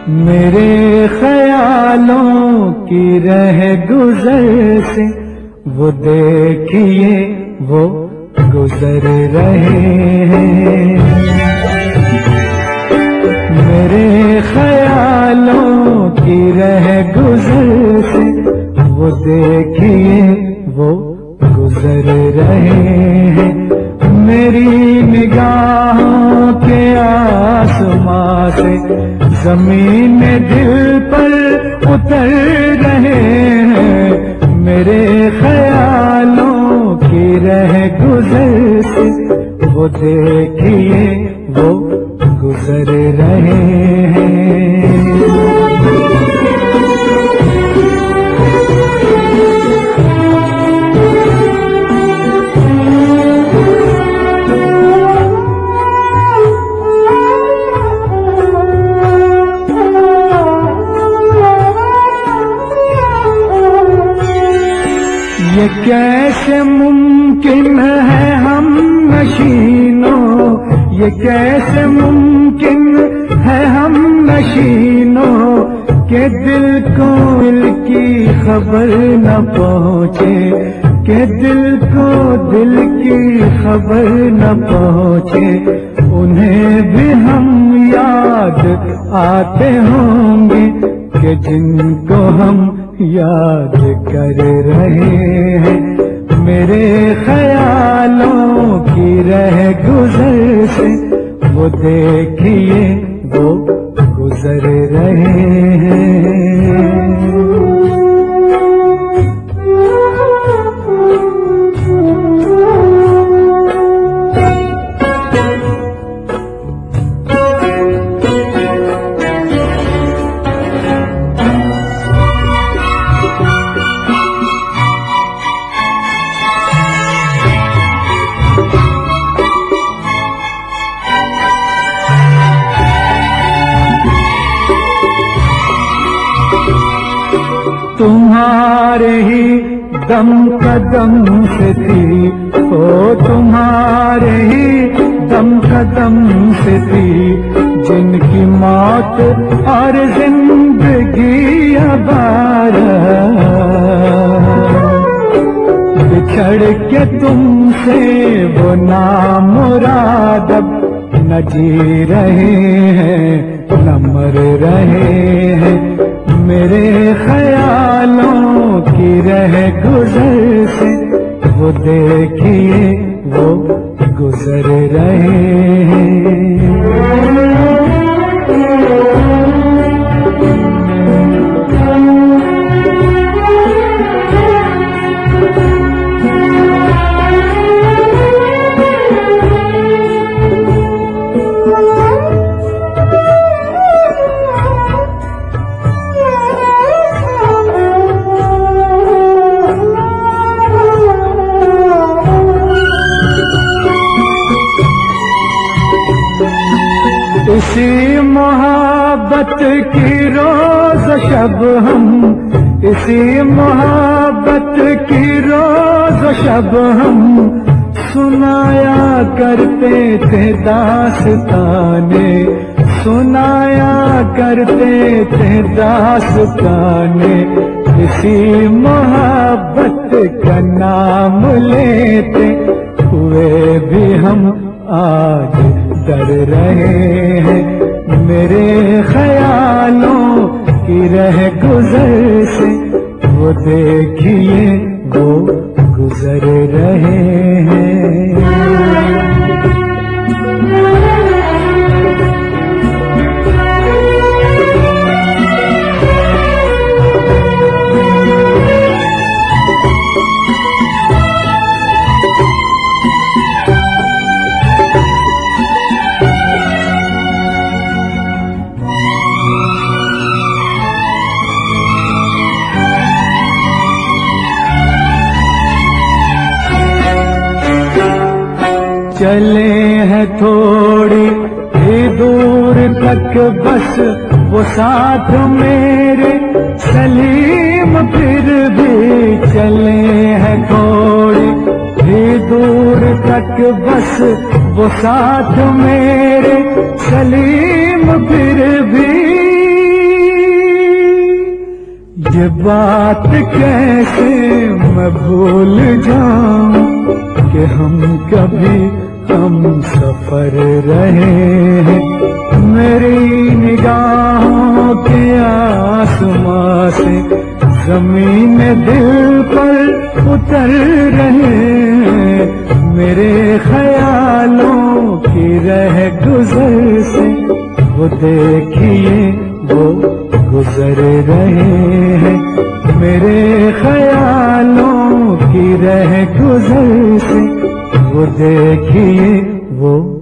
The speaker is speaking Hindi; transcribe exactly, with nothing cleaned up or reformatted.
मेरे ख्यालों की रह गुजर से वो देखिए वो गुजर रहे हैं। मेरे ख्यालों की रह गुजर से वो देखिए वो गुजर रहे हैं। मेरी निगाहों के आसमां से ज़मीन दिल पर उतर रहे हैं। मेरे ख्यालों की रह गुजर से वो देखिए वो गुजर रहे हैं। ये कैसे मुमकिन है हम नशीनों, ये कैसे मुमकिन है हम नशीनों के दिल को दिल की खबर न पहुँचे, के दिल को दिल की खबर न पहुँचे। उन्हें भी हम याद आते होंगे कि जिनको हम याद कर रहे हैं। मेरे ख्यालों की रह गुजर से वो देखिए वो गुजर रहे हैं। तुम्हारे ही दम कदम से थी, ओ तुम्हारे ही दम कदम से थी, जिनकी मौत और जिंदगी अबारा। बिछड़ के तुमसे वो नामुराद अब न जी रहे हैं न मर रहे हैं। मेरे ख्यालों की रह गुजर से वो देखिए वो गुजर रहे हैं। इसी मोहब्बत की रोज शब हम, इसी मोहब्बत की रोज शब हम सुनाया करते थे दास्ताने, सुनाया करते थे दास्ताने। इसी मोहब्बत का नाम लेते हुए भी हम आज डर रहे हैं। मेरे ख्यालों की रह गुजर से वो देखिए वो गुजर रहे हैं। चले हैं थोड़ी ही दूर तक बस वो साथ मेरे सलीम, फिर भी चले हैं थोड़ी ही दूर तक बस वो साथ मेरे सलीम, फिर भी ये बात कैसे मैं भूल जाऊं कि हम कभी हम सफर रहे हैं। मेरी निगाहों के आसमां से जमीन दिल पर उतर रहे हैं। मेरे ख्यालों की रह गुजर से वो देखिए वो गुजर रहे हैं। मेरे ख्यालों की रह गुजर से वो देखिए वो